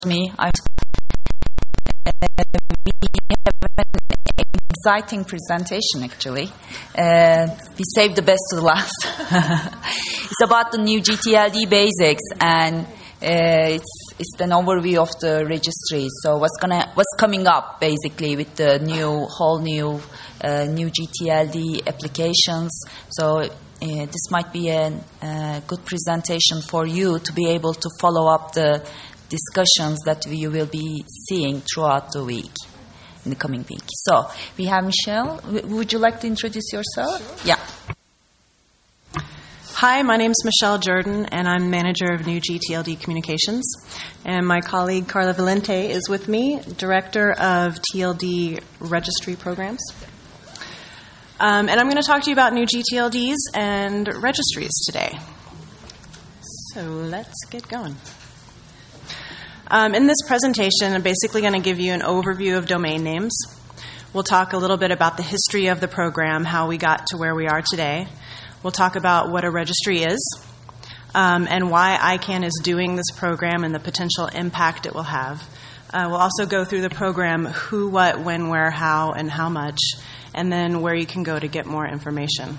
me. We have an exciting presentation, actually. We saved the best to the last. It's about the new GTLD basics, and it's an overview of the registry. So what's coming up basically with the whole new GTLD applications. So this might be a good presentation for you to be able to follow up the discussions that you will be seeing throughout the week, in the coming week. So we have Michelle. Would you like to introduce yourself? Sure. Yeah. Hi, my name is Michelle Jordan, and I'm manager of New GTLD Communications. And my colleague Carla Valente is with me, director of TLD registry programs. And I'm going to talk to you about new GTLDs and registries today. So let's get going. In this presentation, I'm basically going to give you an overview of domain names. We'll talk a little bit about the history of the program, how we got to where we are today. We'll talk about what a registry is, and why ICANN is doing this program and the potential impact it will have. We'll also go through the program, who, what, when, where, how, and how much, and then where you can go to get more information.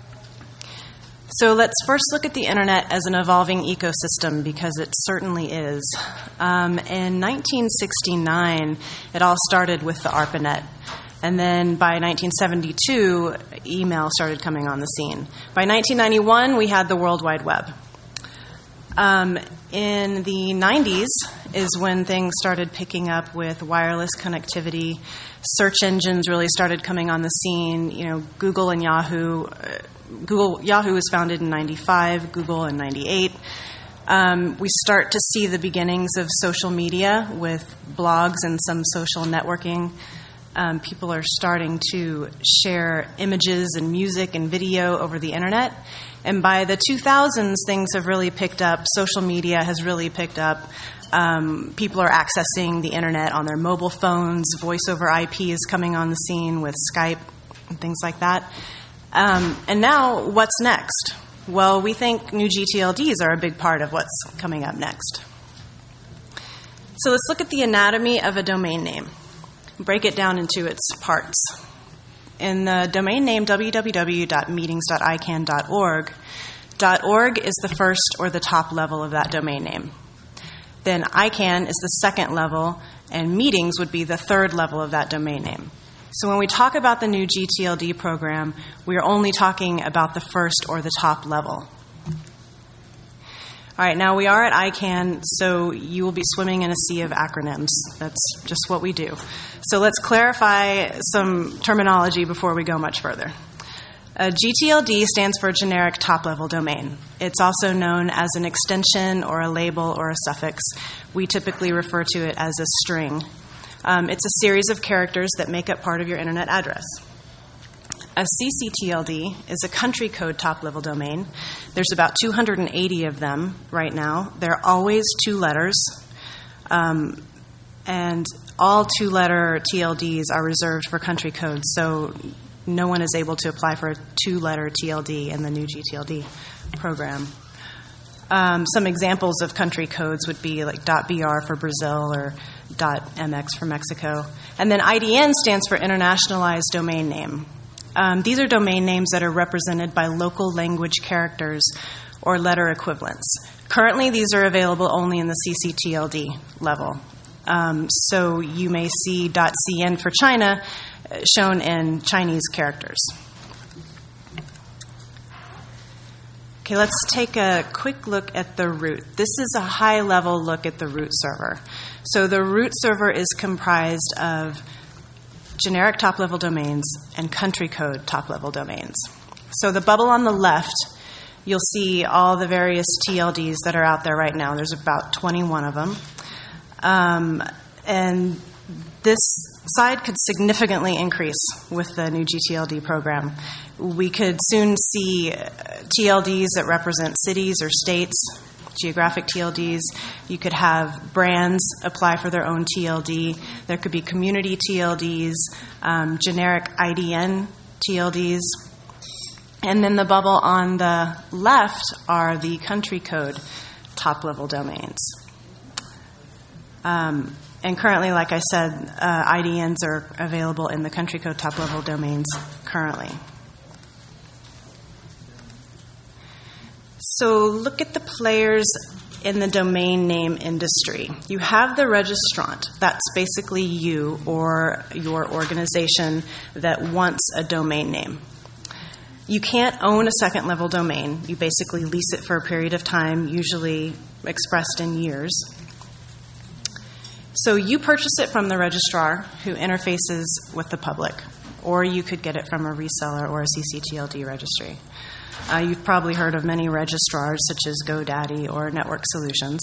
So let's first look at the Internet as an evolving ecosystem, because it certainly is. In 1969, it all started with the ARPANET. And then by 1972, email started coming on the scene. By 1991, we had the World Wide Web. In the 90s is when things started picking up with wireless connectivity. Search engines really started coming on the scene. You know, Google and Yahoo. Yahoo was founded in 95, Google in 98. We start to see the beginnings of social media with blogs and some social networking. People are starting to share images and music and video over the Internet. And by the 2000s, things have really picked up. Social media has really picked up. People are accessing the Internet on their mobile phones. Voice over IP is coming on the scene with Skype and things like that. And now, what's next? Well, we think new GTLDs are a big part of what's coming up next. So let's look at the anatomy of a domain name. Break it down into its parts. In the domain name www.meetings.icann.org, .org is the first or the top level of that domain name. Then ICANN is the second level, and meetings would be the third level of that domain name. So when we talk about the new GTLD program, we are only talking about the first or the top level. All right, now we are at ICANN, so you will be swimming in a sea of acronyms. That's just what we do. So let's clarify some terminology before we go much further. GTLD stands for generic top-level domain. It's also known as an extension or a label or a suffix. We typically refer to it as a string. It's a series of characters that make up part of your Internet address. A CCTLD is a country code top-level domain. There's about 280 of them right now. They're always two letters, and all two-letter TLDs are reserved for country codes, so no one is able to apply for a two-letter TLD in the new GTLD program. Some examples of country codes would be like .br for Brazil or .mx for Mexico. And then IDN stands for Internationalized Domain Name. These are domain names that are represented by local language characters or letter equivalents. Currently, these are available only in the CCTLD level. So you may see .cn for China shown in Chinese characters. Okay, let's take a quick look at the root. This is a high-level look at the root server. So the root server is comprised of generic top-level domains and country code top-level domains. So the bubble on the left, you'll see all the various TLDs that are out there right now. There's about 21 of them. And this side could significantly increase with the new GTLD program. We could soon see TLDs that represent cities or states, geographic TLDs. You could have brands apply for their own TLD. There could be community TLDs, generic IDN TLDs. And then the bubble on the left are the country code top-level domains. And currently, like I said, IDNs are available in the country code top-level domains currently. So look at the players in the domain name industry. You have the registrant. That's basically you or your organization that wants a domain name. You can't own a second-level domain. You basically lease it for a period of time, usually expressed in years. So you purchase it from the registrar who interfaces with the public, or you could get it from a reseller or a CCTLD registry. You've probably heard of many registrars such as GoDaddy or Network Solutions.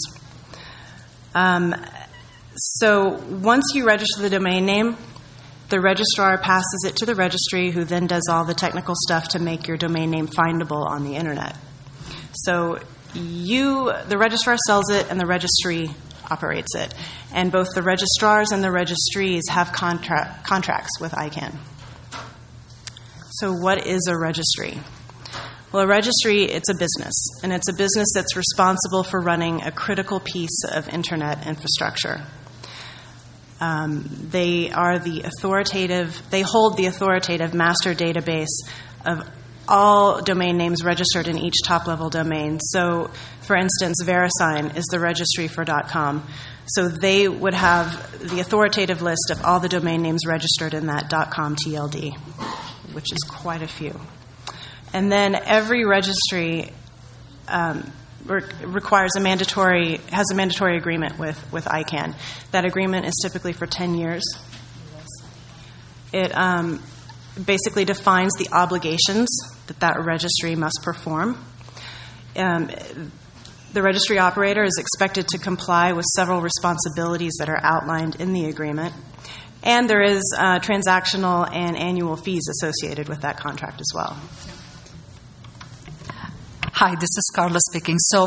So once you register the domain name, the registrar passes it to the registry, who then does all the technical stuff to make your domain name findable on the internet. So the registrar sells it and the registry operates it. And both the registrars and the registries have contracts with ICANN. So what is a registry? Well, a registry, it's a business, and it's a business that's responsible for running a critical piece of internet infrastructure. They hold the authoritative master database of all domain names registered in each top-level domain. So, for instance, VeriSign is the registry for .com. So they would have the authoritative list of all the domain names registered in that .com TLD, which is quite a few. And then every registry has a mandatory agreement with ICANN. That agreement is typically for 10 years. It basically defines the obligations that registry must perform. The registry operator is expected to comply with several responsibilities that are outlined in the agreement. And there is transactional and annual fees associated with that contract as well. Hi, this is Carla speaking. So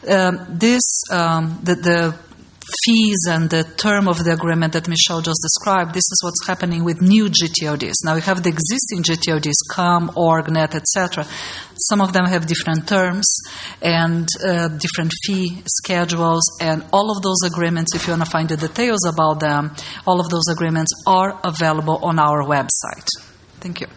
the fees and the term of the agreement that Michelle just described, this is what's happening with new GTODs. Now, we have the existing GTODs, COM, org, net, etc. Some of them have different terms and different fee schedules, and all of those agreements, if you want to find the details about them, all of those agreements are available on our website. Thank you.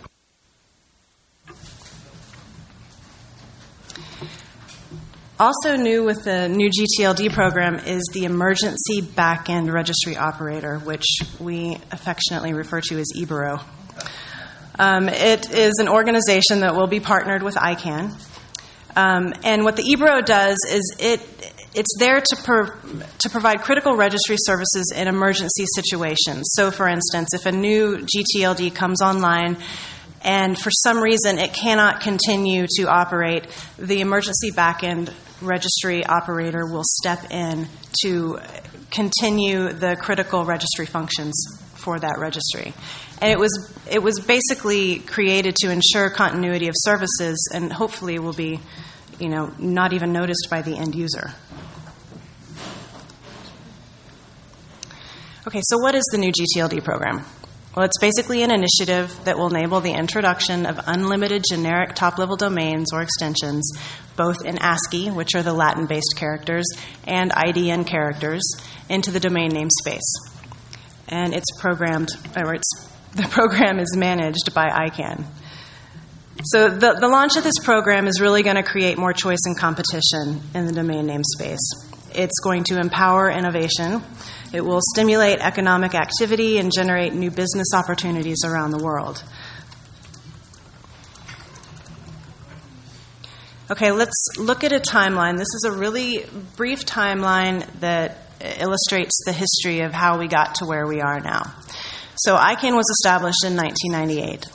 Also new with the new GTLD program is the Emergency Backend Registry Operator, which we affectionately refer to as EBRO. It is an organization that will be partnered with ICANN. And what the EBRO does is it's there to provide critical registry services in emergency situations. So, for instance, if a new GTLD comes online and for some reason it cannot continue to operate, the Emergency Backend Registry Operator will step in to continue the critical registry functions for that registry. And it was basically created to ensure continuity of services, and hopefully will be, not even noticed by the end user. Okay, so what is the new GTLD program? Well, it's basically an initiative that will enable the introduction of unlimited generic top-level domains or extensions, both in ASCII, which are the Latin-based characters, and IDN characters, into the domain name space. And the program is managed by ICANN. So the launch of this program is really going to create more choice and competition in the domain name space. It's going to empower innovation. It will stimulate economic activity and generate new business opportunities around the world. Okay, let's look at a timeline. This is a really brief timeline that illustrates the history of how we got to where we are now. So ICANN was established in 1998.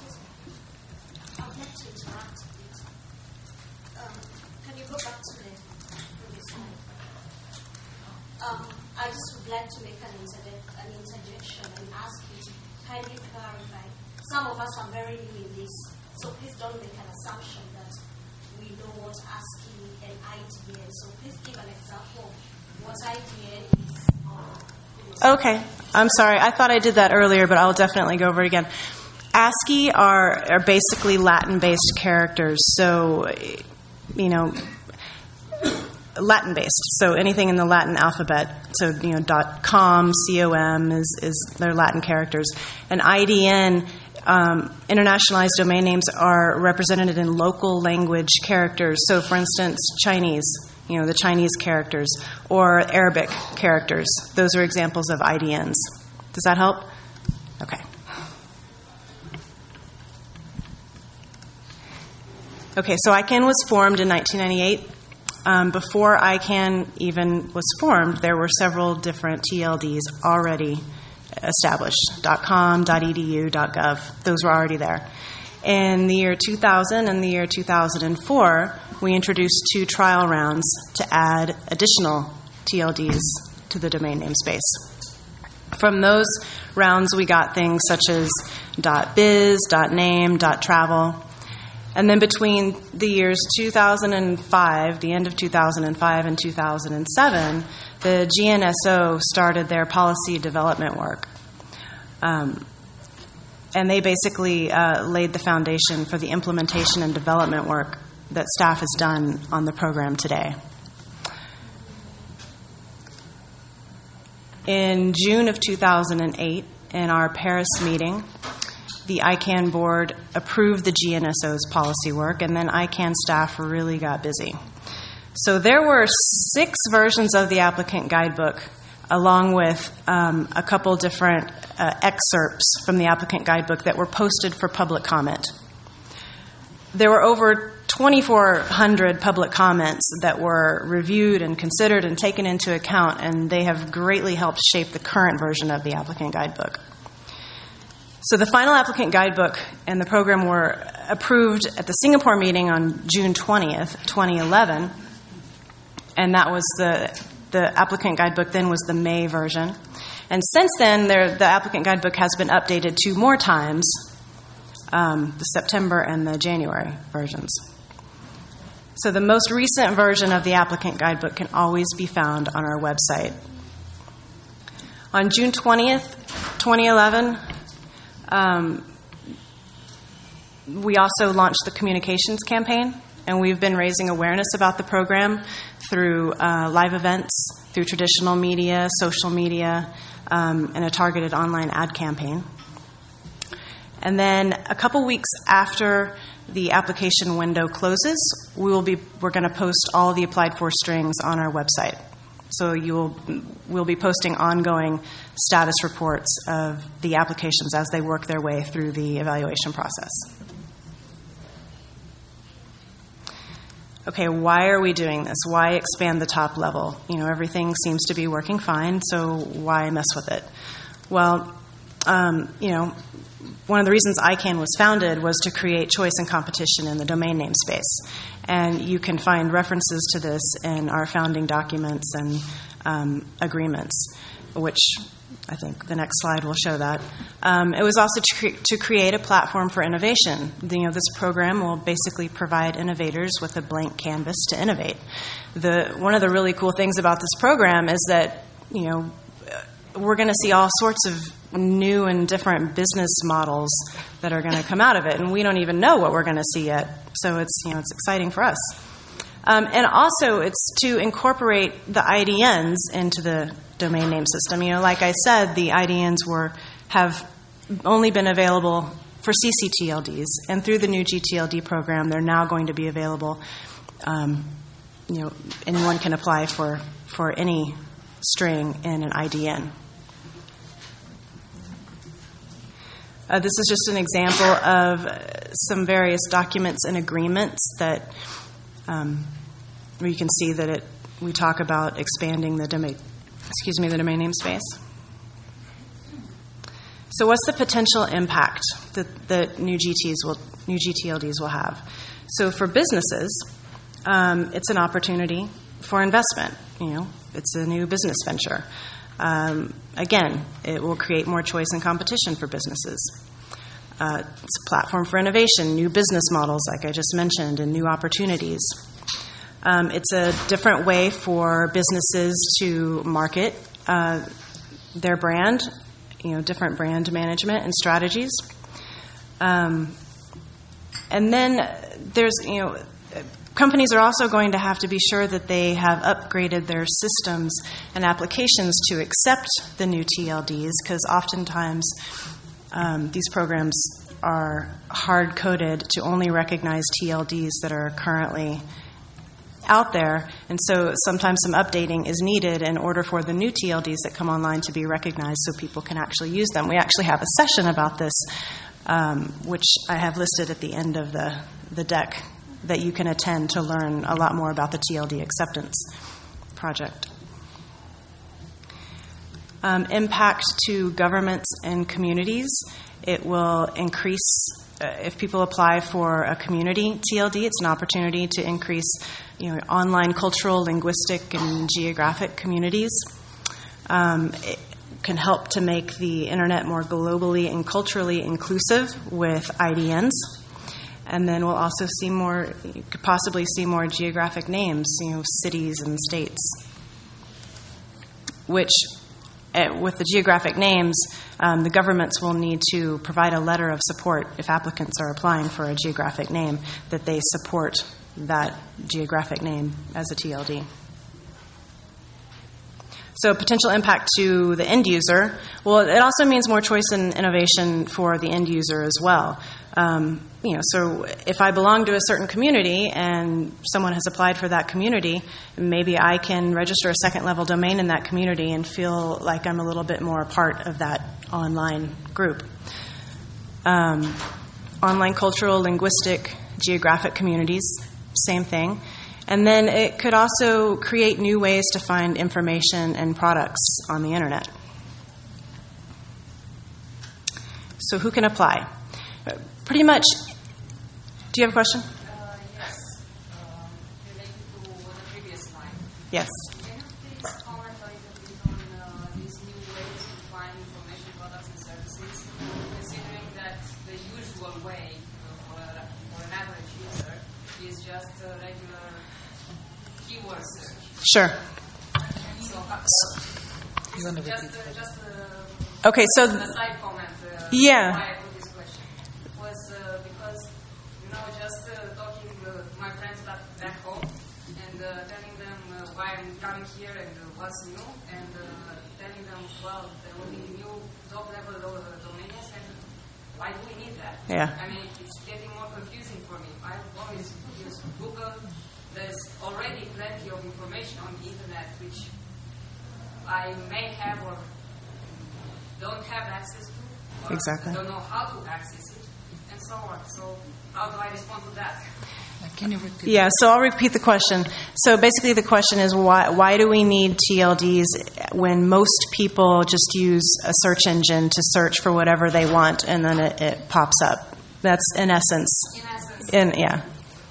I just would like to make an interjection and ask you to kindly clarify. Some of us are very new in this, so please don't make an assumption that we know what ASCII and IDN. So please give an example of what IDN is. Okay, I'm sorry. I thought I did that earlier, but I'll definitely go over it again. ASCII are basically Latin-based characters, so Latin-based, so anything in the Latin alphabet. So, .com, .com is their Latin characters. And IDN, internationalized domain names, are represented in local language characters. So, for instance, Chinese, the Chinese characters, or Arabic characters. Those are examples of IDNs. Does that help? Okay. Okay, so ICANN was formed in 1998. Before ICANN even was formed, there were several different TLDs already established. .com, .edu, .gov. Those were already there. In the year 2000 and the year 2004, we introduced 2 trial rounds to add additional TLDs to the domain namespace. From those rounds, we got things such as .biz, .name, .travel. And then between the years 2005, the end of 2005 and 2007, the GNSO started their policy development work. And they basically laid the foundation for the implementation and development work that staff has done on the program today. In June of 2008, in our Paris meeting, the ICANN board approved the GNSO's policy work, and then ICANN staff really got busy. So there were 6 versions of the applicant guidebook, along with a couple different excerpts from the applicant guidebook that were posted for public comment. There were over 2,400 public comments that were reviewed and considered and taken into account, and they have greatly helped shape the current version of the applicant guidebook. So the final applicant guidebook and the program were approved at the Singapore meeting on June 20th, 2011, and that was the applicant guidebook then was the May version. And since then, the applicant guidebook has been updated 2 more times, the September and the January versions. So the most recent version of the applicant guidebook can always be found on our website. On June 20th, 2011, we also launched the communications campaign, and we've been raising awareness about the program through live events, through traditional media, social media, and a targeted online ad campaign. And then a couple weeks after the application window closes, we're going to post all the applied for strings on our website. So we'll be posting ongoing status reports of the applications as they work their way through the evaluation process. Okay, why are we doing this? Why expand the top level? Everything seems to be working fine, so why mess with it? Well, one of the reasons ICANN was founded was to create choice and competition in the domain namespace. And you can find references to this in our founding documents and agreements, which I think the next slide will show that. It was also to create a platform for innovation. This program will basically provide innovators with a blank canvas to innovate. One of the really cool things about this program is that, we're going to see all sorts of new and different business models that are going to come out of it, and we don't even know what we're going to see yet. So it's exciting for us. And also, it's to incorporate the IDNs into the domain name system. Like I said, the IDNs have only been available for ccTLDs, and through the new GTLD program, they're now going to be available. Anyone can apply for any string in an IDN. This is just an example of some various documents and agreements that where you can see that we talk about expanding the domain namespace. So what's the potential impact that new GTLDs will have? So for businesses, it's an opportunity for investment. It's a new business venture. Again, it will create more choice and competition for businesses. It's a platform for innovation, new business models, like I just mentioned, and new opportunities. It's a different way for businesses to market their brand, different brand management and strategies. And then there's, companies are also going to have to be sure that they have upgraded their systems and applications to accept the new TLDs, because oftentimes these programs are hard-coded to only recognize TLDs that are currently out there, and so sometimes some updating is needed in order for the new TLDs that come online to be recognized so people can actually use them. We actually have a session about this, which I have listed at the end of the deck, that you can attend to learn a lot more about the TLD acceptance project. Impact to governments and communities. It will increase, if people apply for a community TLD, it's an opportunity to increase online cultural, linguistic, and geographic communities. It can help to make the internet more globally and culturally inclusive with IDNs. And then we'll also see more, you could possibly see more geographic names, cities and states, which with the geographic names, the governments will need to provide a letter of support if applicants are applying for a geographic name, that they support that geographic name as a TLD. So potential impact to the end user. Well, it also means more choice and innovation for the end user as well. So if I belong to a certain community and someone has applied for that community, maybe I can register a second-level domain in that community and feel like I'm a little bit more a part of that online group. Online cultural, linguistic, geographic communities, same thing. And then it could also create new ways to find information and products on the internet. So who can apply? Pretty much. Do you have a question? Yes. Related to the previous slide. Yes. Can you please comment a little bit on these new ways to find information, products, and services, considering that the usual way for an average user is just a regular keyword search? Sure. Okay, so a side comment. Yeah. Why I put this question was because just talking to my friends back home and telling them why I'm coming here and what's new, and telling them, well, there will be new top-level domains, and why do we need that? Yeah. I mean, it's getting more confusing for me. I've always used Google. There's already plenty of information on the internet which I may have or don't have access to. Or Exactly. don't know how to access it, and so on. So how do I respond to that? Can you repeat? Yeah, so I'll repeat the question. So basically the question is why do we need TLDs when most people just use a search engine to search for whatever they want and then it pops up? That's in essence. Yeah.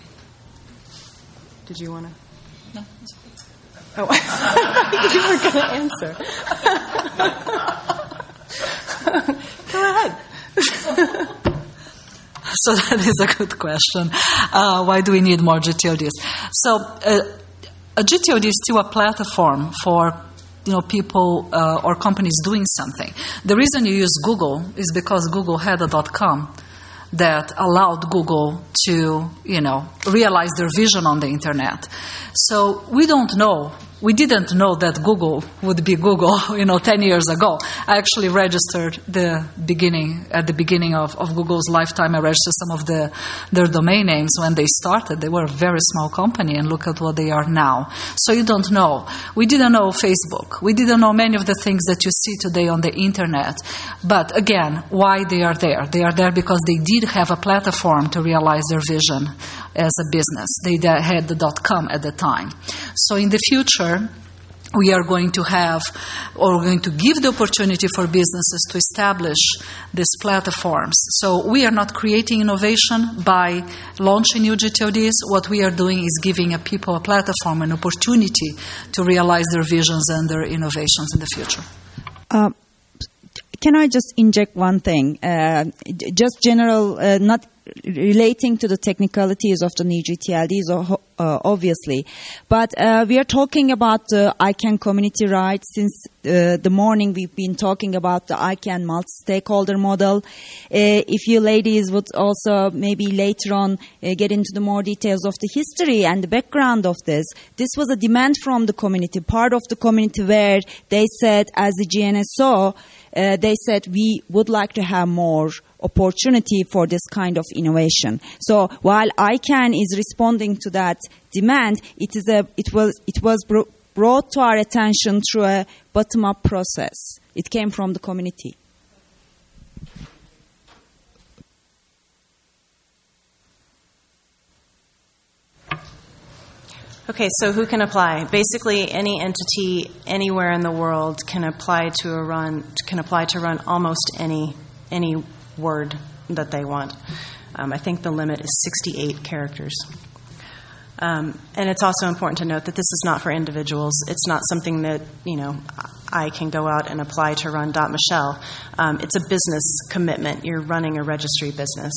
Did you want to? No. Oh, you were going to answer. Go ahead. So that is a good question. Why do we need more GTODs? So a GTOD is still a platform for people or companies doing something. The reason you use Google is because Google had a .com that allowed Google to, realize their vision on the internet. So we didn't know that Google would be Google, 10 years ago. I actually registered at the beginning of Google's lifetime. I registered some of their domain names when they started. They were a very small company, and look at what they are now. So you don't know. We didn't know Facebook. We didn't know many of the things that you see today on the internet. But again, why they are there? They are there because they did have a platform to realize their vision as a business. They had the .com at the time. So in the future, we are going to have, or we're going to give the opportunity for businesses to establish these platforms. So we are not creating innovation by launching new GTODs. What we are doing is giving people a platform, an opportunity to realize their visions and their innovations in the future. Can I just inject one thing? Just general, not relating to the technicalities of the new GTLDs, obviously. But we are talking about ICANN community rights since the morning we've been talking about the ICANN multi-stakeholder model. If you ladies would also maybe later on get into the more details of the history and the background of this. This was a demand from the community, part of the community where they said, as the GNSO, they said we would like to have more opportunity for this kind of innovation. So while ICANN is responding to that demand, it was brought to our attention through a bottom-up process. It came from the community. Okay, so who can apply? Basically, any entity anywhere in the world can apply to run almost any word that they want. I think the limit is 68 characters. And it's also important to note that this is not for individuals. It's not something that, I can go out and apply to run .Michelle. It's a business commitment. You're running a registry business.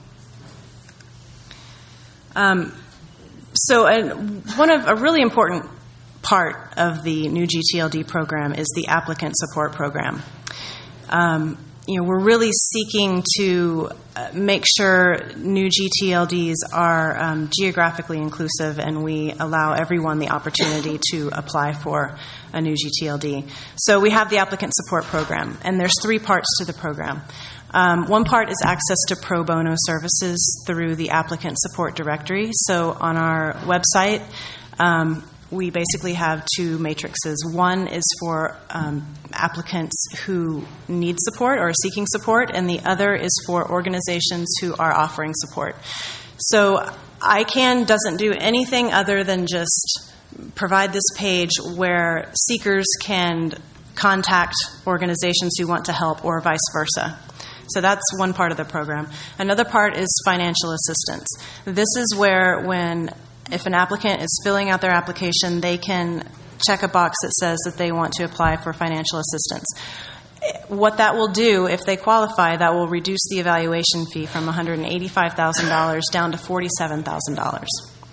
So a really important part of the new GTLD program is the applicant support program. We're really seeking to make sure new GTLDs are geographically inclusive, and we allow everyone the opportunity to apply for a new GTLD. So we have the applicant support program, and there's 3 parts to the program. One part is access to pro bono services through the applicant support directory. So on our website, we basically have 2 matrices. One is for applicants who need support or are seeking support, and the other is for organizations who are offering support. So ICANN doesn't do anything other than just provide this page where seekers can contact organizations who want to help, or vice versa. So that's one part of the program. Another part is financial assistance. This is where if an applicant is filling out their application, they can check a box that says that they want to apply for financial assistance. What that will do, if they qualify, that will reduce the evaluation fee from $185,000 down to $47,000.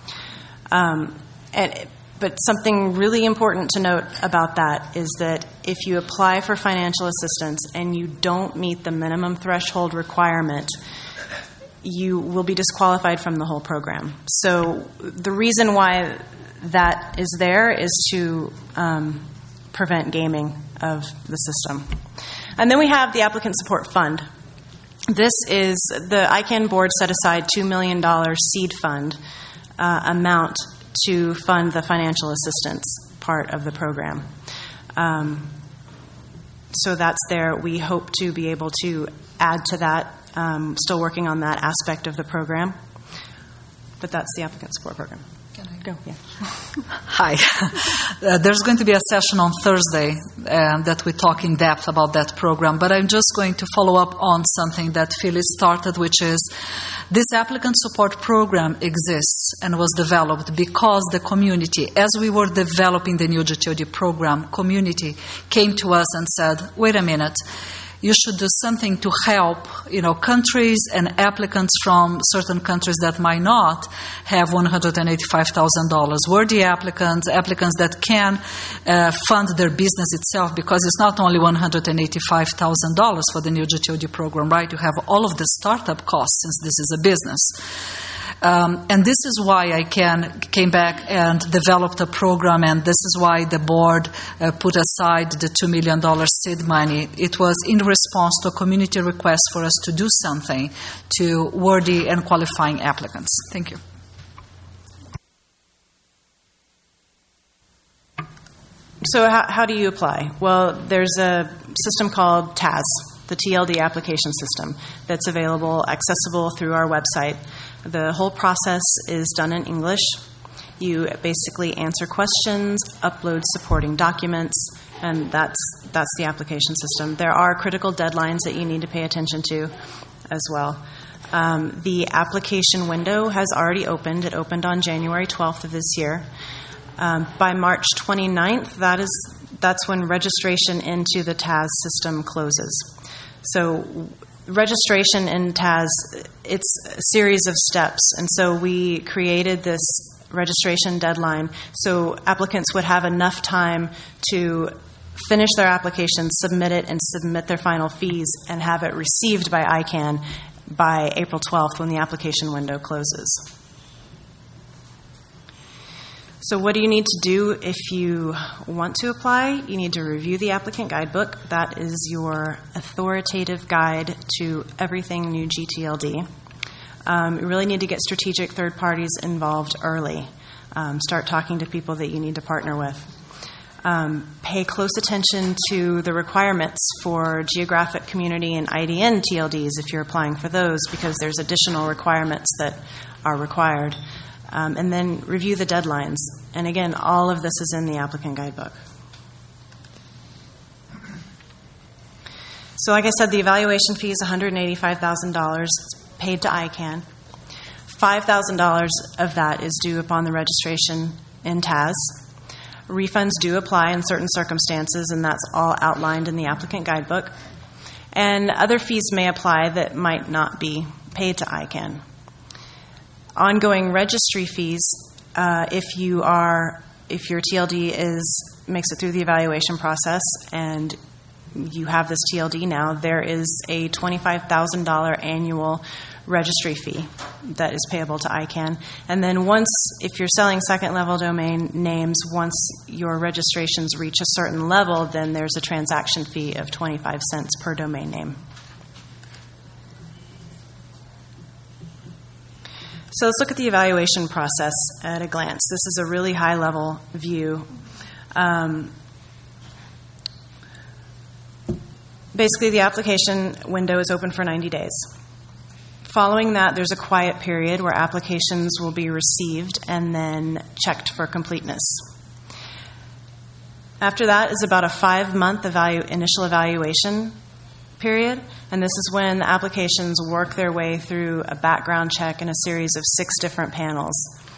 But something really important to note about that is that if you apply for financial assistance and you don't meet the minimum threshold requirement, you will be disqualified from the whole program. So the reason why that is there is to prevent gaming of the system. And then we have the Applicant Support Fund. This is the ICANN board set aside $2 million seed fund amount to fund the financial assistance part of the program. So that's there. We hope to be able to add to that. Still working on that aspect of the program. But that's the Applicant Support Program. Can I go? Yeah. Hi. There's going to be a session on Thursday that we talk in depth about that program, but I'm just going to follow up on something that Phyllis started, which is this applicant support program exists and was developed because the community, as we were developing the new GTOD program, community came to us and said, wait a minute, you should do something to help, countries and applicants from certain countries that might not have $185,000. Worthy applicants that can fund their business itself, because it's not only $185,000 for the new GTOD program, right? You have all of the startup costs since this is a business. And this is why I came back and developed a program, and this is why the board put aside the $2 million seed money. It was in response to a community request for us to do something to worthy and qualifying applicants. Thank you. So how do you apply? Well, there's a system called TAS, the TLD application system, that's accessible through our website. The whole process is done in English. You basically answer questions, upload supporting documents, and that's the application system. There are critical deadlines that you need to pay attention to as well. The application window has already opened. It opened on January 12th of this year. By March 29th, that's when registration into the TAS system closes. So registration in TAS, it's a series of steps, and so we created this registration deadline so applicants would have enough time to finish their application, submit it, and submit their final fees, and have it received by ICANN by April 12th when the application window closes. So what do you need to do if you want to apply? You need to review the applicant guidebook. That is your authoritative guide to everything new GTLD. You really need to get strategic third parties involved early. Start talking to people that you need to partner with. Pay close attention to the requirements for geographic, community, and IDN TLDs if you're applying for those, because there's additional requirements that are required. And then review the deadlines. And again, all of this is in the applicant guidebook. So like I said, the evaluation fee is $185,000 paid to ICANN. $5,000 of that is due upon the registration in TAS. Refunds do apply in certain circumstances, and that's all outlined in the applicant guidebook. And other fees may apply that might not be paid to ICANN. Ongoing registry fees, if your TLD makes it through the evaluation process and you have this TLD now, there is a $25,000 annual registry fee that is payable to ICANN. And then if you're selling second-level domain names, once your registrations reach a certain level, then there's a transaction fee of 25 cents per domain name. So let's look at the evaluation process at a glance. This is a really high-level view. Basically, the application window is open for 90 days. Following that, there's a quiet period where applications will be received and then checked for completeness. After that is about a 5-month initial evaluation period, and this is when the applications work their way through a background check in a series of 6 different panels.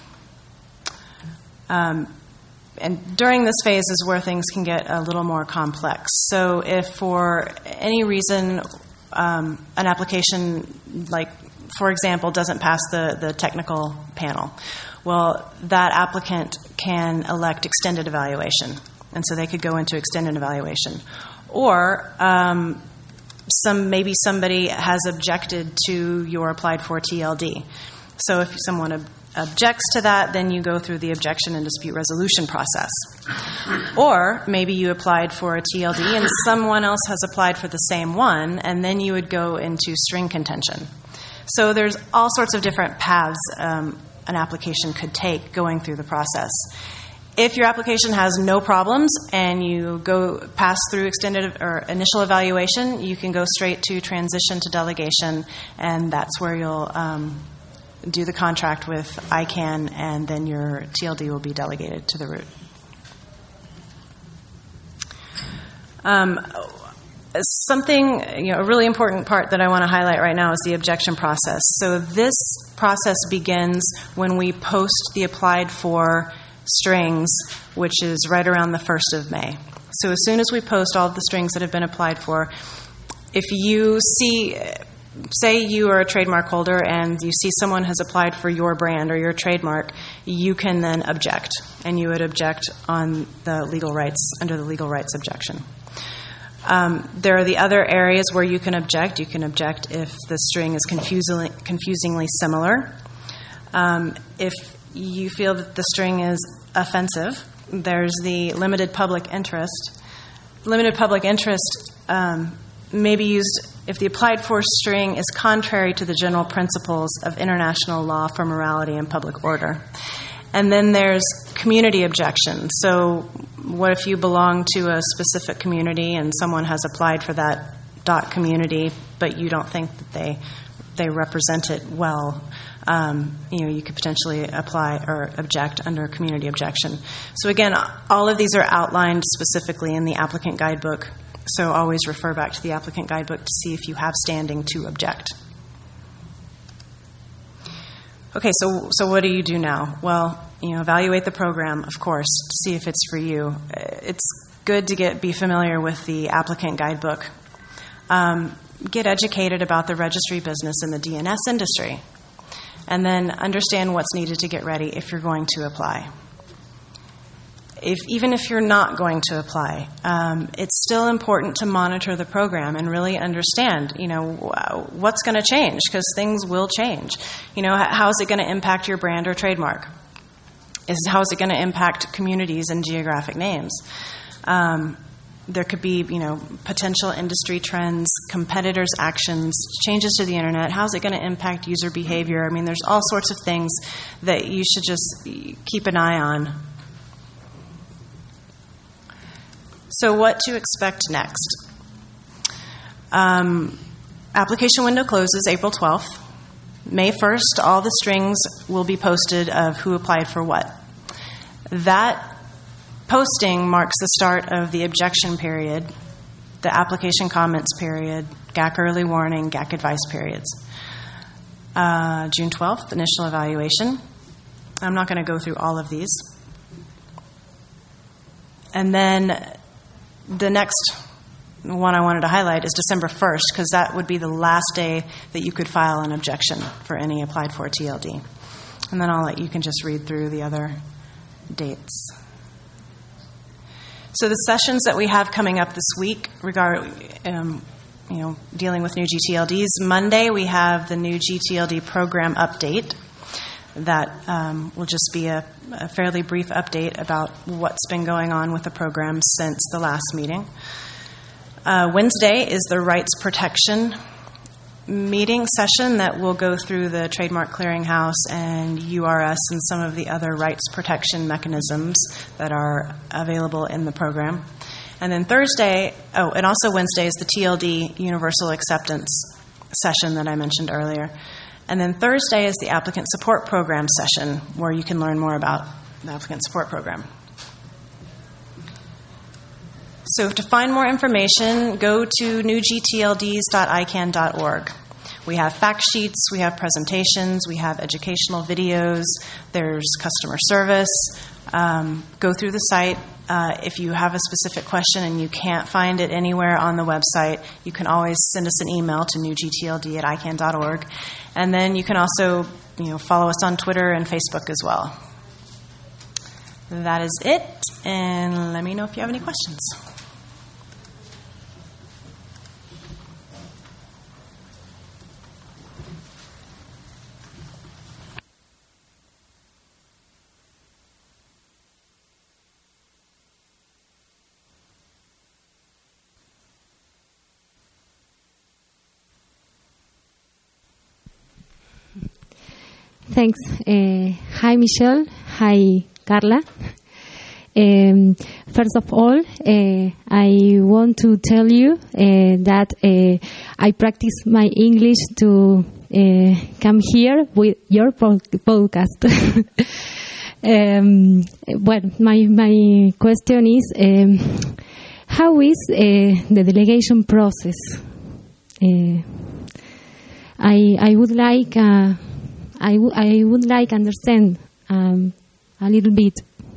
And during this phase is where things can get a little more complex. So if for any reason an application, like, for example, doesn't pass the technical panel, well, that applicant can elect extended evaluation, and so they could go into extended evaluation. Or maybe somebody has objected to your applied for TLD. So if someone objects to that, then you go through the objection and dispute resolution process. Or maybe you applied for a TLD and someone else has applied for the same one, and then you would go into string contention. So there's all sorts of different paths an application could take going through the process. If your application has no problems and you pass through extended or initial evaluation, you can go straight to transition to delegation, and that's where you'll do the contract with ICANN, and then your TLD will be delegated to the root. A really important part that I want to highlight right now is the objection process. So this process begins when we post the applied for strings, which is right around the 1st of May. So as soon as we post all of the strings that have been applied for, if you say you are a trademark holder and you see someone has applied for your brand or your trademark, you can then object, and you would object on the legal rights, under the legal rights objection. There are the other areas where you can object. You can object if the string is confusingly similar. If you feel that the string is offensive, there's the limited public interest. Limited public interest may be used if the applied for string is contrary to the general principles of international law for morality and public order. And then there's community objection. So what if you belong to a specific community and someone has applied for that community, but you don't think that they represent it well? You could potentially apply or object under community objection. So again, all of these are outlined specifically in the applicant guidebook. So always refer back to the applicant guidebook to see if you have standing to object. Okay, so what do you do now? Well, evaluate the program, of course, to see if it's for you. It's good to be familiar with the applicant guidebook. Get educated about the registry business and the DNS industry, and then understand what's needed to get ready if you're going to apply. even if you're not going to apply, it's still important to monitor the program and really understand, what's going to change, because things will change. How is it going to impact your brand or trademark? How is it going to impact communities and geographic names? There could be, potential industry trends, competitors' actions, changes to the internet. How's it going to impact user behavior? I mean, there's all sorts of things that you should just keep an eye on. So what to expect next? Application window closes April 12th. May 1st, all the strings will be posted of who applied for what. That posting marks the start of the objection period, the application comments period, GAC early warning, GAC advice periods. June 12th, initial evaluation. I'm not going to go through all of these. And then the next one I wanted to highlight is December 1st, because that would be the last day that you could file an objection for any applied for TLD. And then you can just read through the other dates. So the sessions that we have coming up this week dealing with new GTLDs. Monday, we have the new GTLD program update. That will just be a fairly brief update about what's been going on with the program since the last meeting. Wednesday is the rights protection meeting session that will go through the Trademark Clearinghouse and URS and some of the other rights protection mechanisms that are available in the program. And then Wednesday is the TLD Universal Acceptance session that I mentioned earlier. And then Thursday is the Applicant Support Program session, where you can learn more about the Applicant Support Program. So to find more information, go to newgtlds.icann.org. We have fact sheets, we have presentations, we have educational videos, there's customer service. Go through the site. If you have a specific question and you can't find it anywhere on the website, you can always send us an email to newgtld@icann.org. And then you can also, follow us on Twitter and Facebook as well. That is it, and let me know if you have any questions. Thanks. Hi, Michelle. Hi, Carla. First of all, I want to tell you that I practice my English to come here with your podcast. My question is, how is the delegation process? I would like understand a little bit.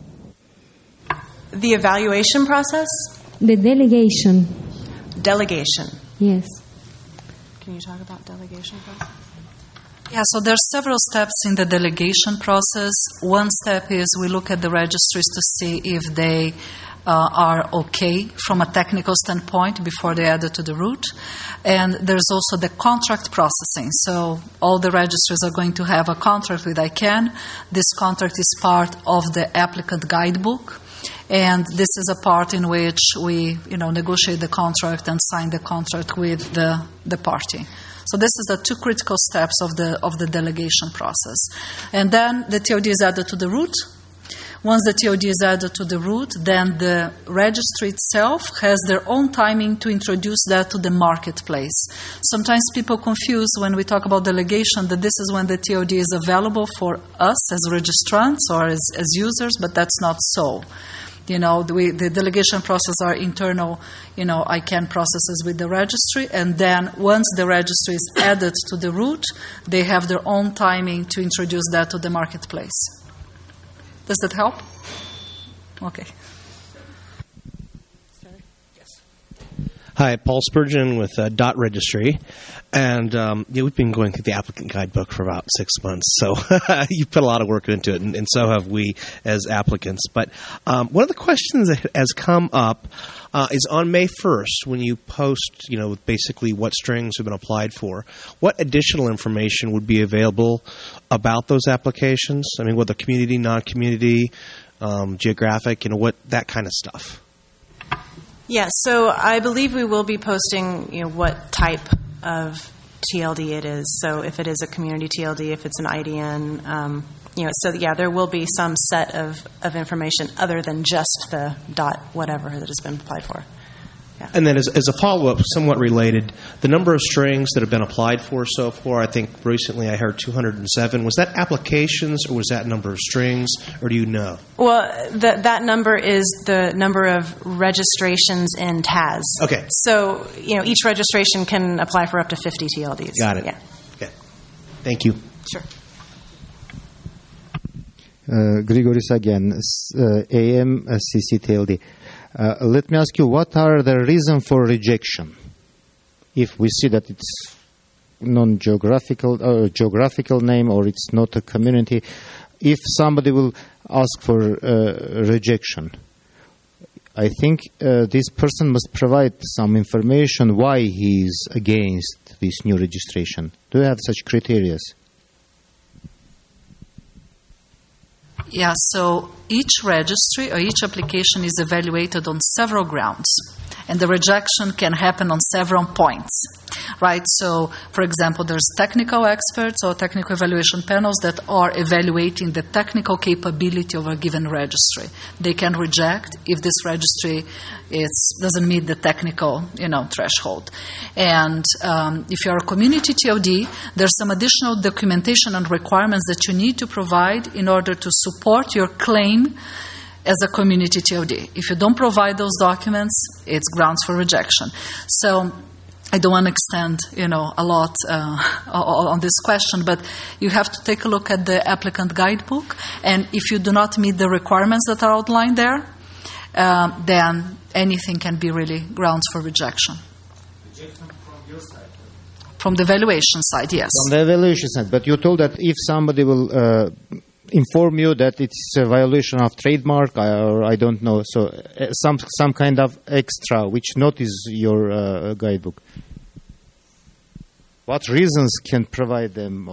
The evaluation process? The delegation. Delegation. Yes. Can you talk about delegation process? Yeah, so there are several steps in the delegation process. One step is we look at the registries to see if they are okay from a technical standpoint before they add it to the root. And there's also the contract processing. So all the registries are going to have a contract with ICANN. This contract is part of the applicant guidebook. And this is a part in which we, negotiate the contract and sign the contract with the party. So this is the two critical steps of the delegation process. And then the TOD is added to the root. Once the TOD is added to the root, then the registry itself has their own timing to introduce that to the marketplace. Sometimes people confuse when we talk about delegation that this is when the TOD is available for us as registrants or as users, but that's not so. The delegation process are internal, ICANN processes with the registry, and then once the registry is added to the root, they have their own timing to introduce that to the marketplace. Does that help? Okay. Hi, Paul Spurgeon with Dot Registry. And we've been going through the applicant guidebook for about 6 months. So you put a lot of work into it, and so have we as applicants. But one of the questions that has come up is on May 1st, when you post, basically what strings have been applied for, what additional information would be available about those applications? I mean, whether community, non-community, geographic, what that kind of stuff. Yes, so I believe we will be posting, what type of TLD it is. So if it is a community TLD, if it's an IDN, there will be some set of information other than just the dot whatever that has been applied for. Yeah. And then as a follow-up, somewhat related, the number of strings that have been applied for so far, I think recently I heard 207. Was that applications or was that number of strings, or do you know? Well, that number is the number of registrations in TAS. Okay. So, each registration can apply for up to 50 TLDs. Got it. Yeah. Okay. Thank you. Sure. Grigoris again, AMCC-TLD. Let me ask you, what are the reasons for rejection? If we see that it's non-geographical geographical name, or it's not a community, if somebody will ask for rejection, I think this person must provide some information why he is against this new registration. Do you have such criteria? Yeah, so each registry or each application is evaluated on several grounds, and the rejection can happen on several points, right? So, for example, there's technical experts or technical evaluation panels that are evaluating the technical capability of a given registry. They can reject if this registry doesn't meet the technical, threshold. And if you're a community TLD, there's some additional documentation and requirements that you need to provide in order to support your claim as a community TLD. If you don't provide those documents, it's grounds for rejection. So I don't want to extend, a lot on this question, but you have to take a look at the applicant guidebook, and if you do not meet the requirements that are outlined there, then anything can be really grounds for rejection. Rejection from your side? From the evaluation side, yes. From the evaluation side, but you told that if somebody will inform you that it's a violation of trademark, or I don't know, so some kind of extra which not is your guidebook. What reasons can provide them?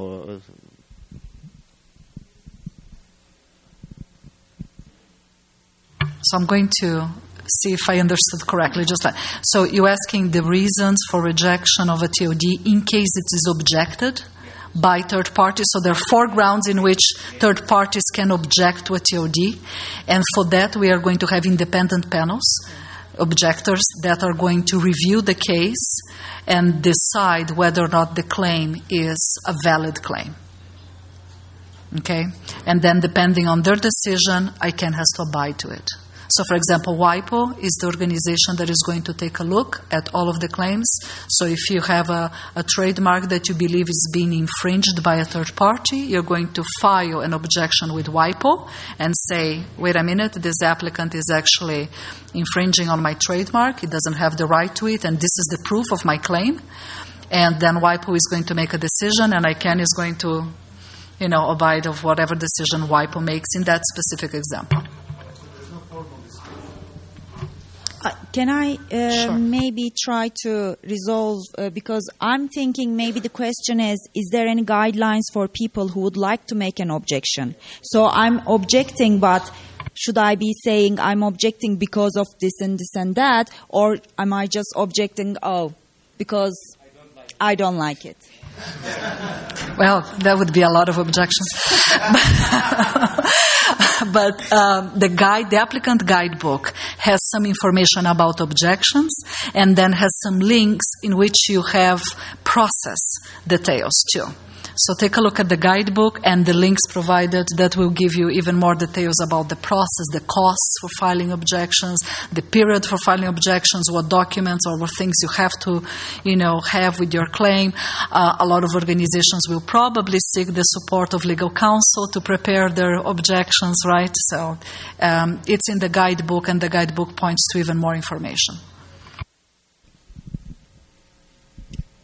So I'm going to see if I understood correctly. So you're asking the reasons for rejection of a TLD in case it is objected by third parties. So there are 4 grounds in which third parties can object to a TLD, and for that we are going to have independent panels, objectors that are going to review the case and decide whether or not the claim is a valid claim. Okay? And then depending on their decision, ICANN has to abide to it. So, for example, WIPO is the organization that is going to take a look at all of the claims. So if you have a trademark that you believe is being infringed by a third party, you're going to file an objection with WIPO and say, wait a minute, this applicant is actually infringing on my trademark. He doesn't have the right to it, and this is the proof of my claim. And then WIPO is going to make a decision, and ICANN is going to, abide of whatever decision WIPO makes in that specific example. Can I Sure. maybe try to resolve, because I'm thinking maybe the question is there any guidelines for people who would like to make an objection? So I'm objecting, but should I be saying I'm objecting because of this and this and that, or am I just objecting, because I don't like it? Well, that would be a lot of objections. But the applicant guidebook has some information about objections, and then has some links in which you have process details too. So take a look at the guidebook and the links provided that will give you even more details about the process, the costs for filing objections, the period for filing objections, what documents or what things you have to, have with your claim. A lot of organizations will probably seek the support of legal counsel to prepare their objections, right? So it's in the guidebook, and the guidebook points to even more information.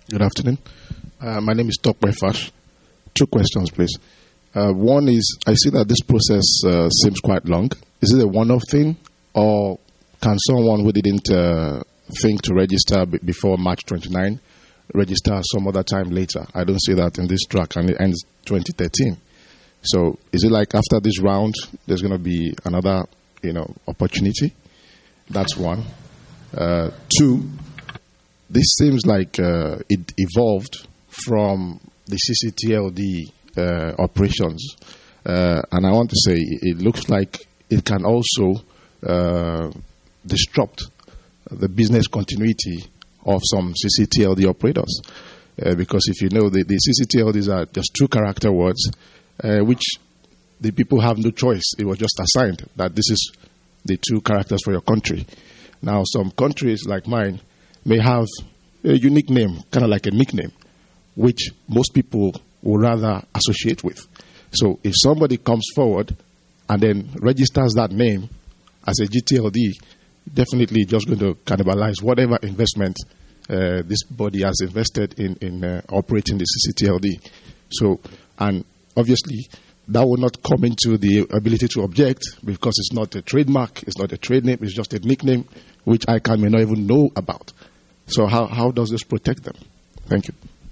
Good afternoon. My name is Tokwe Fash. 2 questions, please. One is, I see that this process seems quite long. Is it a one-off thing, or can someone who didn't think to register before March 29 register some other time later? I don't see that in this track, and it ends 2013. So is it like after this round, there's going to be another, opportunity? That's one. 2, this seems like it evolved from the CCTLD operations. And I want to say it looks like it can also disrupt the business continuity of some CCTLD operators. Because if you know, the CCTLDs are just 2 character words, which the people have no choice. It was just assigned that this is the 2 characters for your country. Now, some countries like mine may have a unique name, kind of like a nickname, which most people would rather associate with. So if somebody comes forward and then registers that name as a GTLD, definitely just going to cannibalize whatever investment this body has invested in operating the CCTLD. So, and obviously, that will not come into the ability to object because it's not a trademark, it's not a trade name, it's just a nickname which ICANN may not even know about. So how does this protect them? Thank you.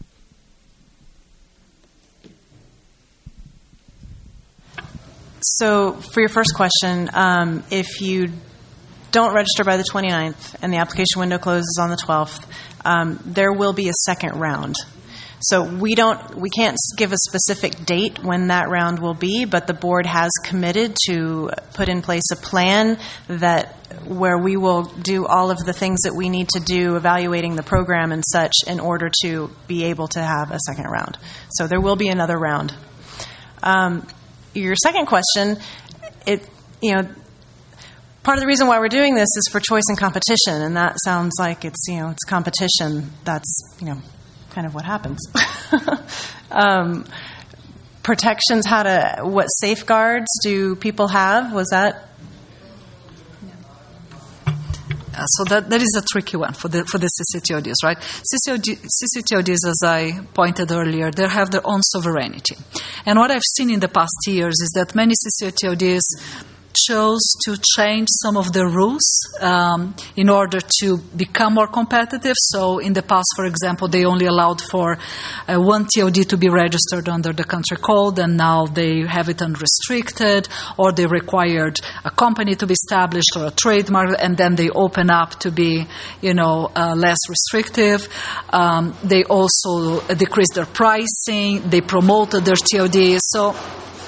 So for your first question, if you don't register by the 29th and the application window closes on the 12th, there will be a second round. So we can't give a specific date when that round will be, but the board has committed to put in place a plan where we will do all of the things that we need to do, evaluating the program and such, in order to be able to have a second round. So there will be another round. Your second question, part of the reason why we're doing this is for choice and competition, and that sounds like it's competition. That's kind of what happens. Protections, what safeguards do people have? Was that? So that is a tricky one for the CCTODs, right? CCTODs, as I pointed earlier, they have their own sovereignty. And what I've seen in the past years is that many CCTODs chose to change some of the rules in order to become more competitive. So in the past, for example, they only allowed for one TOD to be registered under the country code, and now they have it unrestricted, or they required a company to be established or a trademark, and then they open up to be, less restrictive. They also decreased their pricing. They promoted their TOD. So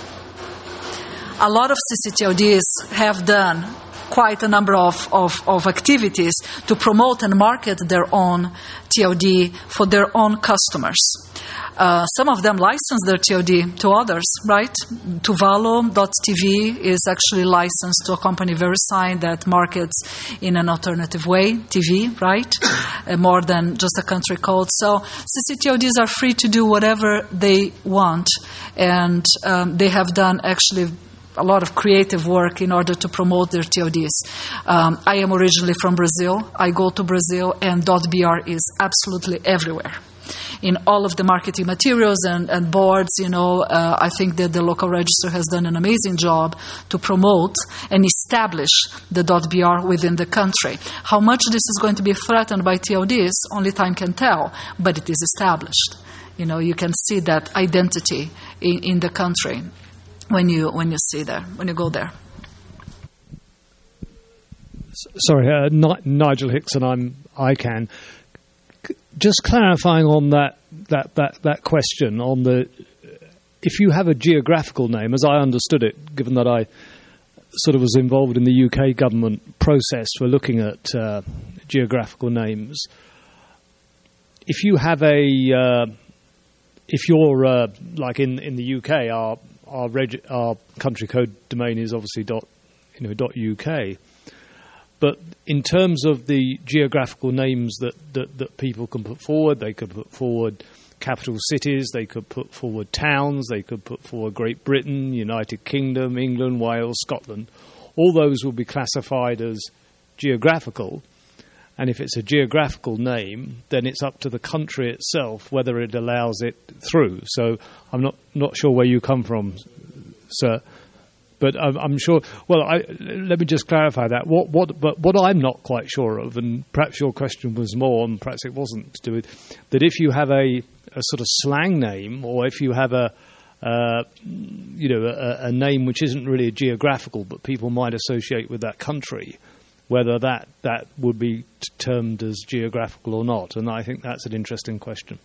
a lot of CCTODs have done quite a number of activities to promote and market their own TOD for their own customers. Some of them license their TOD to others, right? Tuvalu.tv is actually licensed to a company, VeriSign, that markets in an alternative way, TV, right? More than just a country code. So CCTODs are free to do whatever they want, and they have done actually a lot of creative work in order to promote their TODs. I am originally from Brazil. I go to Brazil, and .br is absolutely everywhere. In all of the marketing materials and boards, I think that the local register has done an amazing job to promote and establish the .br within the country. How much this is going to be threatened by TODs, only time can tell, but it is established. You can see that identity in the country when you go there. Sorry, Nigel Hickson. I'm ICANN. Just clarifying on that question on if you have a geographical name, as I understood it, given that I sort of was involved in the UK government process for looking at geographical names. If you have if you're like in the UK, our country code domain is obviously .uk, but in terms of the geographical names that people can put forward, they could put forward capital cities, they could put forward towns, they could put forward Great Britain, United Kingdom, England, Wales, Scotland. All those will be classified as geographical, And if it's a geographical name, then it's up to the country itself whether it allows it through. So I'm not sure where you come from, sir. But I'm sure. Well, let me just clarify that. What I'm not quite sure of, and perhaps your question was more, and perhaps it wasn't to do with that. If you have a sort of slang name, or if you have a name which isn't really geographical, but people might associate with that country, whether that would be termed as geographical or not. And I think that's an interesting question.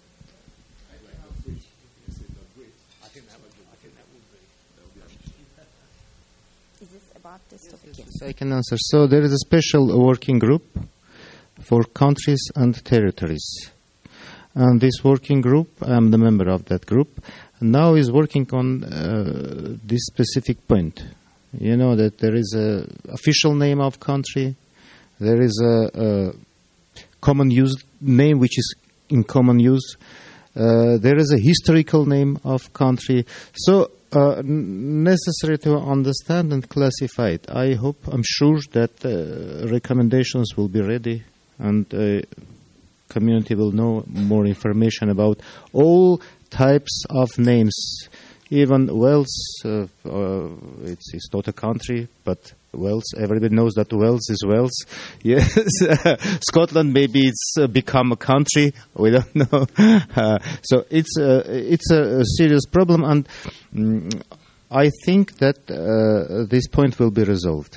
Yes, I can answer. So there is a special working group for countries and territories. And this working group, I'm the member of that group, now is working on this specific point. You know that there is a official name of country, there is a common use name which is in common use, there is a historical name of country. So necessary to understand and classify it. I'm sure that recommendations will be ready, and community will know more information about all types of names. Even Wales, it's not a country, but Wales, everybody knows that Wales is Wales. Yes, Scotland, maybe it's become a country. We don't know. So it's a serious problem, and I think that this point will be resolved.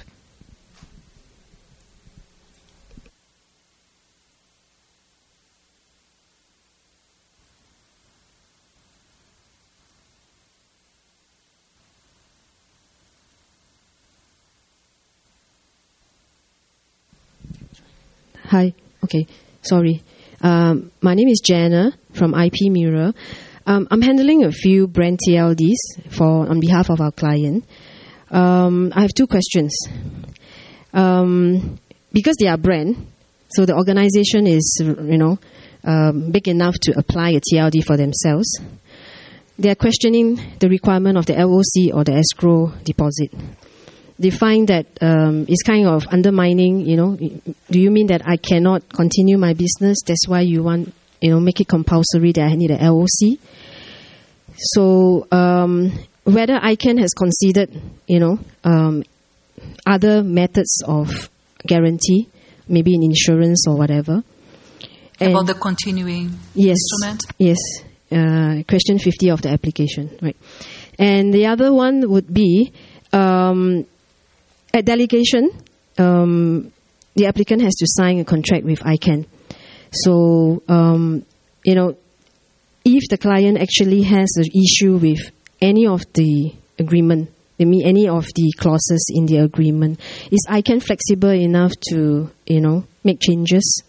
Hi. Okay. Sorry. My name is Jana from IP Mirror. I'm handling a few brand TLDs on behalf of our client. I have two questions. Because they are brand, so the organization is, big enough to apply a TLD for themselves. They are questioning the requirement of the LOC or the escrow deposit. They find that it's kind of undermining, do you mean that I cannot continue my business? That's why you want, make it compulsory that I need a LOC? So whether ICANN has considered, other methods of guarantee, maybe in insurance or whatever. About the continuing instrument? Yes. Question 50 of the application, right. And the other one would be, at delegation, the applicant has to sign a contract with ICANN. So, if the client actually has an issue with any of the agreement, any of the clauses in the agreement, is ICANN flexible enough to, make changes?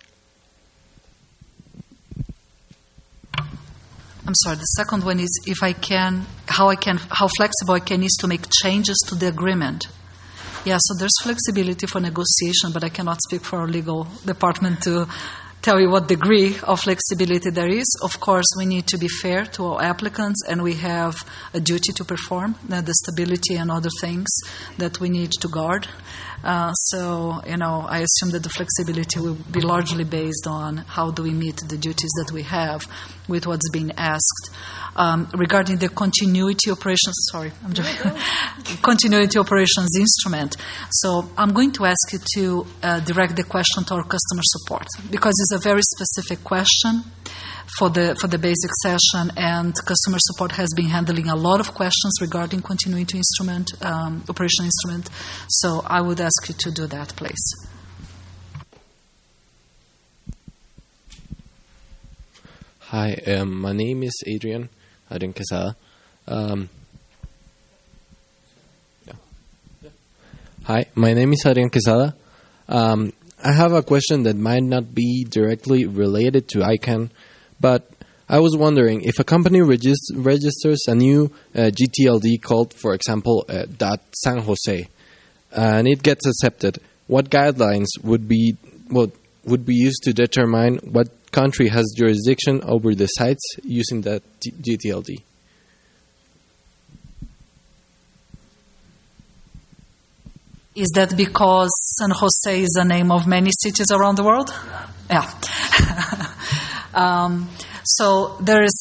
I'm sorry, the second one is how flexible I can is to make changes to the agreement. Yeah, so there's flexibility for negotiation, but I cannot speak for our legal department to tell you what degree of flexibility there is. Of course, we need to be fair to all applicants, and we have a duty to perform the stability and other things that we need to guard. So, I assume that the flexibility will be largely based on how do we meet the duties that we have with what's being asked. Regarding the continuity operations, continuity operations instrument. So I'm going to ask you to direct the question to our customer support, because it's a very specific question for the basic session, and customer support has been handling a lot of questions regarding continuity instrument, operation instrument. So I would ask you to do that, please. Hi, my name is Adrian Quesada. Hi, my name is Adrian Quesada. I have a question that might not be directly related to ICANN, but I was wondering if a company registers a new GTLD called, for example, .San Jose, and it gets accepted, what guidelines would be used to determine what country has jurisdiction over the sites using that GTLD? Is that because San Jose is the name of many cities around the world? Yeah. So there is.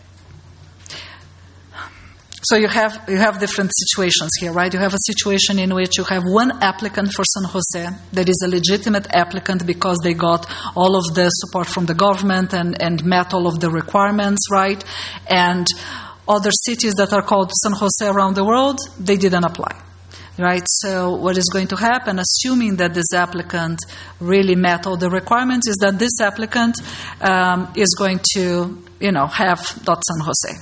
So you have different situations here, right? You have a situation in which you have one applicant for San Jose that is a legitimate applicant because they got all of the support from the government and met all of the requirements, right? And other cities that are called San Jose around the world, they didn't apply. Right, so what is going to happen, assuming that this applicant really met all the requirements, is that this applicant is going to, have .San Jose.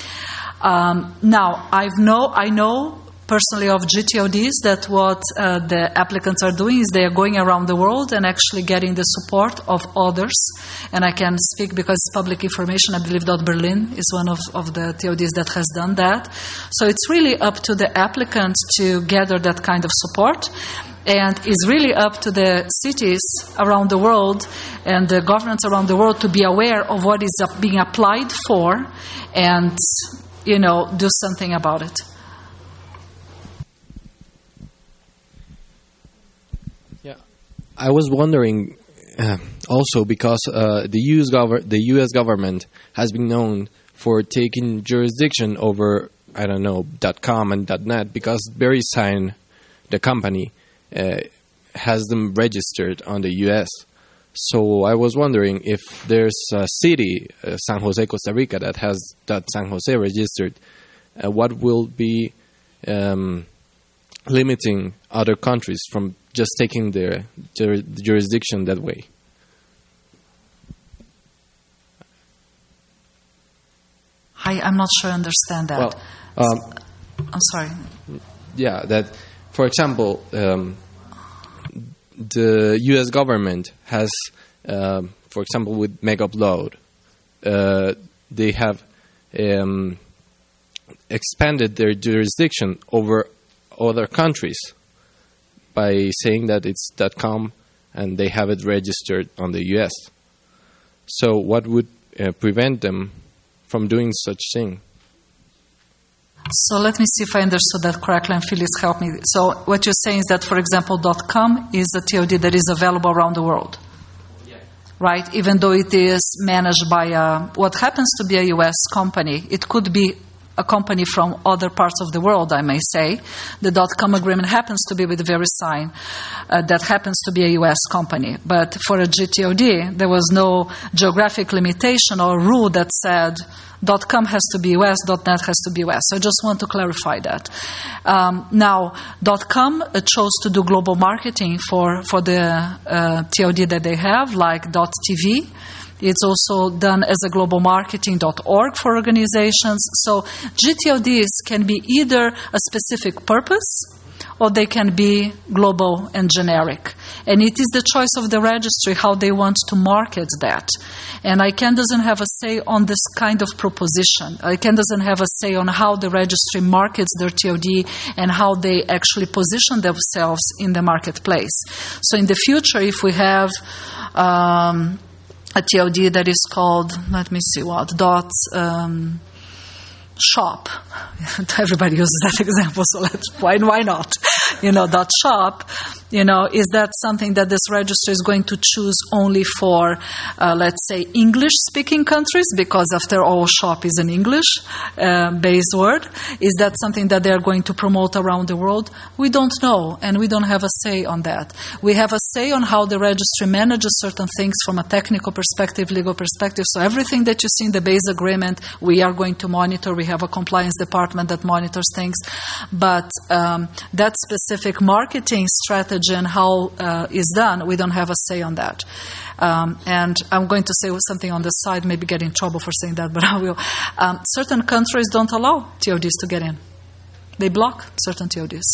Now, I know personally of GTODs that what the applicants are doing is they are going around the world and actually getting the support of others. And I can speak because it's public information. I believe Berlin is one of the TODs that has done that. So it's really up to the applicant to gather that kind of support. And it's really up to the cities around the world and the governments around the world to be aware of what is being applied for and, do something about it. I was wondering also because the U.S. government has been known for taking jurisdiction over, .com and .net because VeriSign, the company, has them registered on the U.S. So I was wondering if there's a city, San Jose, Costa Rica, that has .San Jose registered, what will be limiting other countries from just taking their jurisdiction that way? I'm not sure I understand that. Well, I'm sorry. Yeah, that, for example, the U.S. government has, for example, with Megupload, they have expanded their jurisdiction over other countries by saying that it's .com and they have it registered on the U.S. So what would prevent them from doing such thing? So let me see if I understood that correctly, and Phyllis, help me. So what you're saying is that, for example, .com is a TOD that is available around the world, right? Even though it is managed by what happens to be a U.S. company, it could be a company from other parts of the world, I may say. The .com agreement happens to be with VeriSign. That happens to be a U.S. company. But for a GTOD, there was no geographic limitation or rule that said .com has to be U.S., .net has to be U.S. So I just want to clarify that. Now, .com chose to do global marketing for the TOD that they have, like .tv. It's also done as a global marketing.org for organizations. So GTODs can be either a specific purpose or they can be global and generic. And it is the choice of the registry how they want to market that. And ICANN doesn't have a say on this kind of proposition. ICANN doesn't have a say on how the registry markets their TOD and how they actually position themselves in the marketplace. So in the future, if we have a TOD that is called, let me see what, shop. Everybody uses that example, so why not? .shop, is that something that this registry is going to choose only for, let's say, English-speaking countries? Because after all, shop is an English-based word. Is that something that they're going to promote around the world? We don't know, and we don't have a say on that. We have a say on how the registry manages certain things from a technical perspective, legal perspective. So everything that you see in the base agreement, we are going to monitor. We have a compliance department that monitors things. But that specific marketing strategy and how is done, we don't have a say on that. And I'm going to say something on the side, maybe get in trouble for saying that, but I will. Certain countries don't allow TODs to get in. They block certain TODs.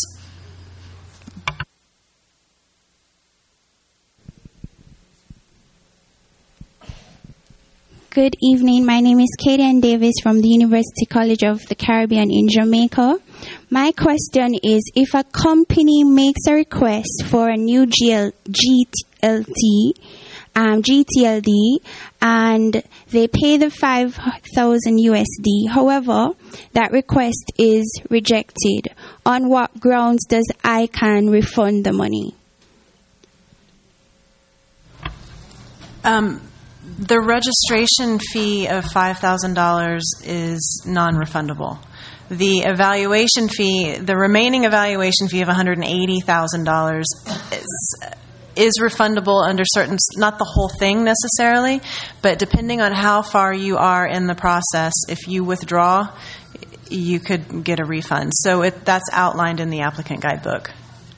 Good evening. My name is Katie Ann Davis from the University College of the Caribbean in Jamaica. My question is, if a company makes a request for a new GLT GTLD, and they pay the 5,000 USD. However, that request is rejected. On what grounds does ICANN refund the money? The registration fee of $5,000 is non-refundable. The evaluation fee, the remaining evaluation fee of $180,000 is refundable under certain, not the whole thing necessarily, but depending on how far you are in the process, if you withdraw, you could get a refund. So that's outlined in the applicant guidebook.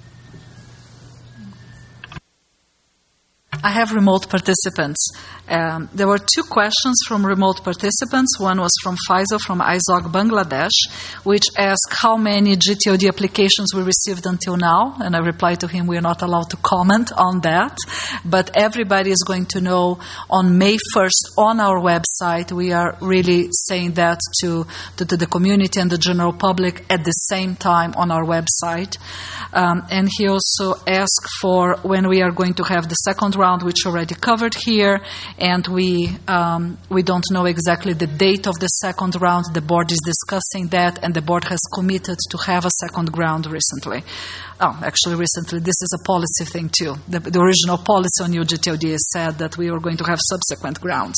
I have remote participants. There were two questions from remote participants. One was from Faisal from IZOG Bangladesh, which asked how many GTOD applications we received until now. And I replied to him, we are not allowed to comment on that. But everybody is going to know on May 1st on our website. We are really saying that to the community and the general public at the same time on our website. And he also asked for when we are going to have the second round, which already covered here. And we don't know exactly the date of the second round. The board is discussing that, and the board has committed to have a second round recently. Recently, this is a policy thing too. The original policy on new GTOD said that we were going to have subsequent grounds.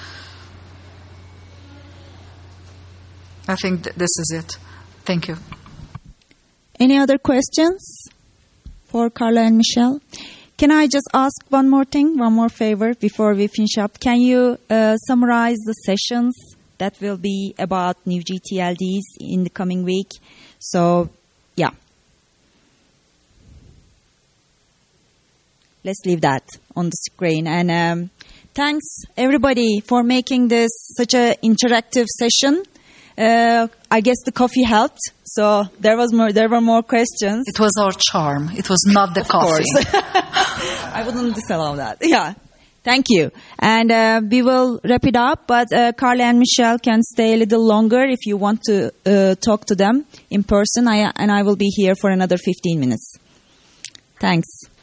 I think this is it. Thank you. Any other questions for Carla and Michelle? Can I just ask one more thing, one more favor before we finish up? Can you summarize the sessions that will be about new GTLDs in the coming week? So, yeah. Let's leave that on the screen. And thanks, everybody, for making this such an interactive session. I guess the coffee helped, so there were more questions. It was our charm. It was not the coffee. I wouldn't disallow that. Yeah. Thank you. And we will wrap it up, but Carla and Michelle can stay a little longer if you want to talk to them in person, and I will be here for another 15 minutes. Thanks.